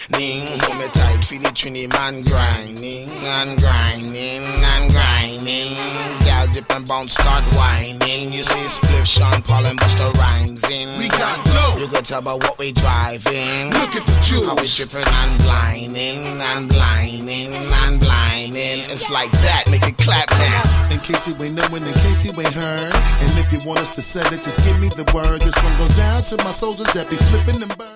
Hold me tight, feel the trini man grinding and grinding and grinding. Gal dip and bounce, start whining. You see Spliff, Sean Paul and Busta Rhymes in. We got dope. You could tell by what we driving. Look at the jewels. How we tripping and blinding and blinding and blinding. It's like that, make it clap now. In case you ain't knowing, in case you ain't heard. And if you want us to set it, just give me the word. This one goes down to my soldiers that be flipping them birds.